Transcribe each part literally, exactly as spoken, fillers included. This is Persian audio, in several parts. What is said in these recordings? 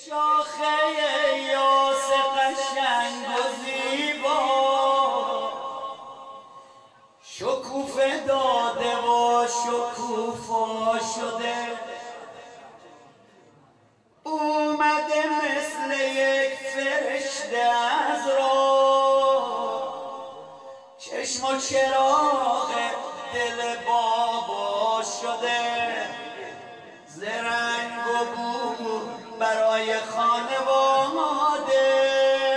شاخه یاس قشنگ و زیبا شکوفه داده و شکوفا شده، اومده مثل یک فرشته از راه، چشم و چراغ دل بابا شده، زرنگ و بو برای خانواده،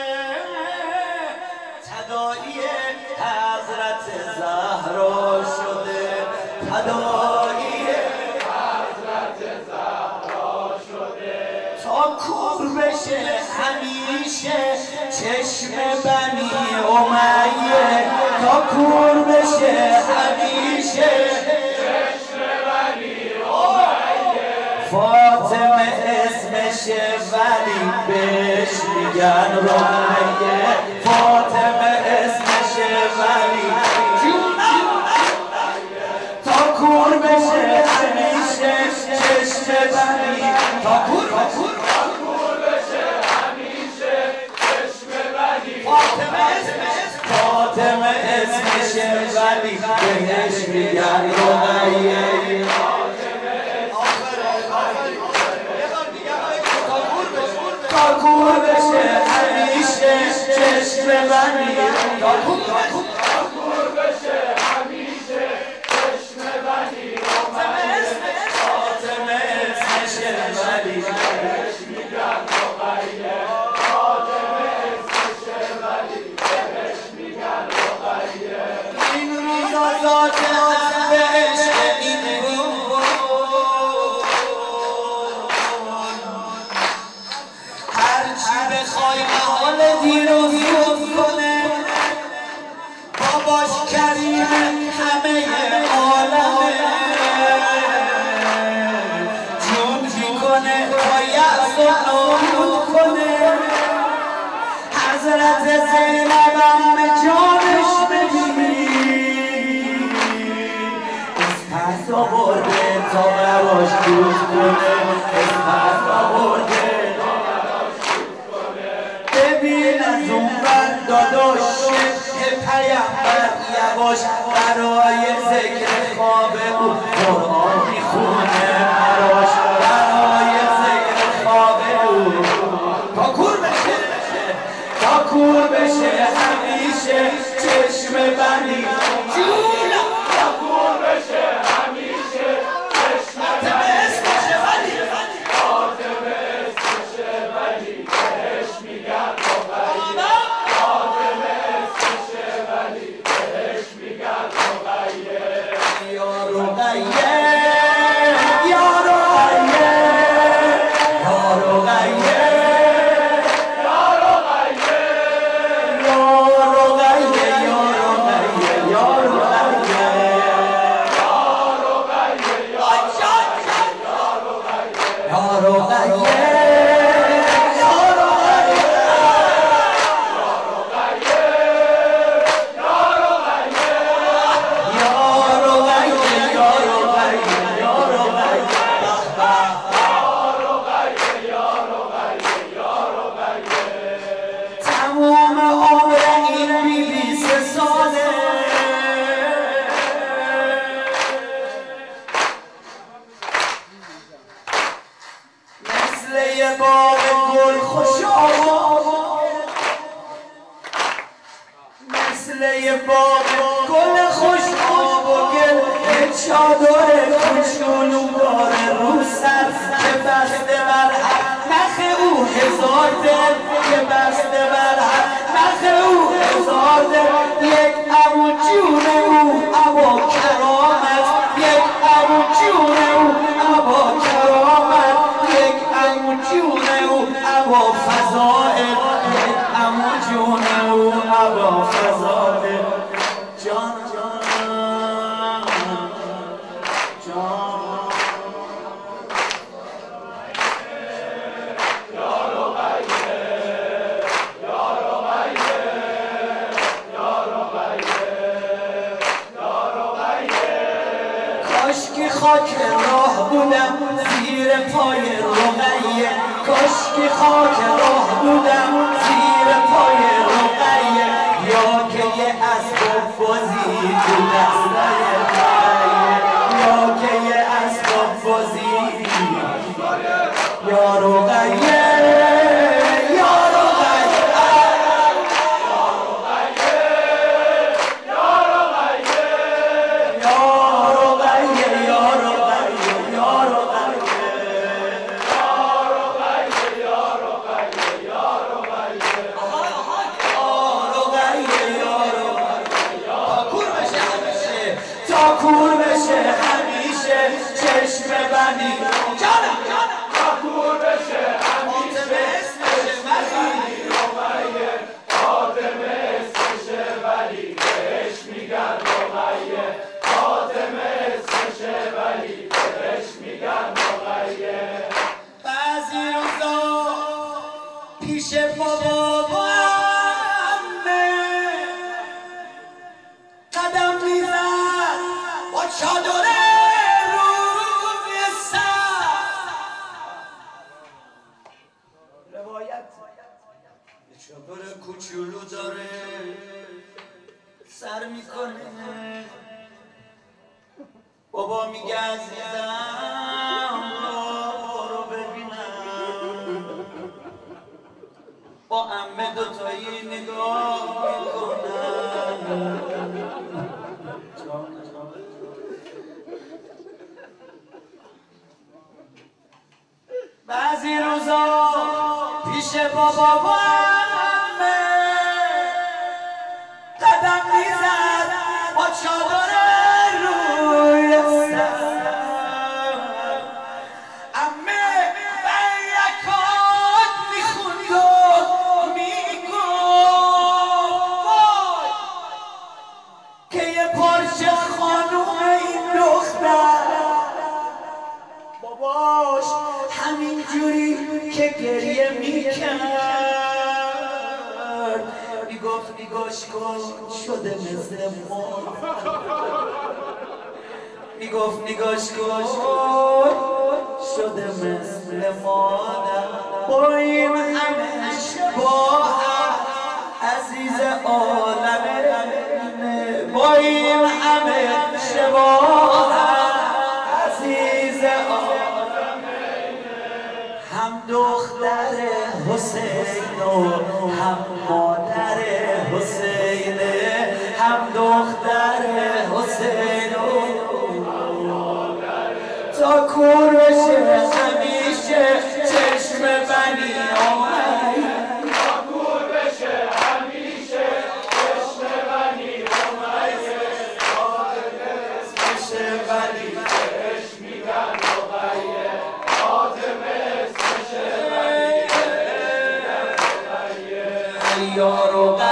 تداعی حضرت زهرا شده، تداعی حضرت زهرا شده، تا کور بشه همیشه چشم بنی امیه، تا کور بشه همیشه چشم بنی امیه، فاطمه اسمشه ولی بهش میگن رقیه، فاطمه اسمشه ولی تا کور بشه همیشه چشم بنی، تا کور بشه همیشه چشم بنی، فاطمه اسمشه فاطمه اسمشه ولی بهش میگن رقیه، تا کور بشه همیشه چشم بنی، تا کور بشه همیشه چشم بنی، فاطمه اسمشه ولی بهش میگن رقیه، فاطمه اسمشه ولی بهش میگن رقیه، این روزا ذات حق عشق این بود، هرچی بخوای حال دیروز زود کنه، باباش کریم همه عالمه، جون میکنه با یأس و نابود کنه، حضرت زینبم به جانش بگیر، اسپس آورده تا براش دوز کنه، اسپس آورده ببین از اون بر داداش پیامبر یواش برای ذکر خواب او قرآن میخونه، براش برای ذکر خواب او، تا کور بشه تا کور بشه همیشه چشم بنی، جونا تا کور بشه همیشه چشم بنی، فاطمه اسمشه ولی بهش میگن رقیه، فاطمه اسمشه ولی بهش میگن رقیه، یا رقیه یا رقیه یا رقیه یا رقیه یا رقیه یا رقیه یا رقیه یا رقیه مثل باغ گل خوش آب، مثل باغ گل خوش آب و گل، یک چادر کوچولو داره رو سر که بسته بر نخ او هزار دل، که بسته بر نخ او هزار دل، یک ابو جون او ابا کرامت، یک ابو جون او ابا کرامت، یک ابو جون او ابا فضائل، یک ابو جون او ابا فضائل، جان جان جان کاشکی خاک راه بودم زیر پای رقیه، کاشکی خاک راه بودم زیر پای رقیه یا که یه اسباب بازی تو دستای رقیه یا که یه اسباب بازی یا رقیه کور بشه همیشه چشم بندی جانم جانم کور بشه همیشه اسمش ولی رقیه فاطمه اسمشه ولی بهش میگن رقیه فاطمه اسمشه ولی بهش میگن رقیه بعضی روزا پیش بابا و عمه قدم میزد با چادر روی سر روایت یه چادر کوچولو داره سر میکنه بابا میگه عزیزم برو ببینم با عمه دوتایی نگاه میکنم بعضی روزا پیش بابا و عمه قدم میزد با چادر روی سر عمه بیکات میخوند و میگفت که یه پارچه خانوم این دختر باباش همین جوری که گریه میکرد میگفت نگاش کن شده مثل مادر میگفت نگاش کن شده مثل مادر با این همه شباهت عزیز عالمه با این همه شباهت عزیز عالمه هم دختر حسین و هم مادر حسین هم دختر حسین و مادر تا کور بشه همیشه چشم بنی آمد تا کور بشه همیشه چشم بنی آمد فاطمه اسمش ولی بهش میگن رقیه فاطمه اسمش ولی بهش میگن رقیه یا رقیه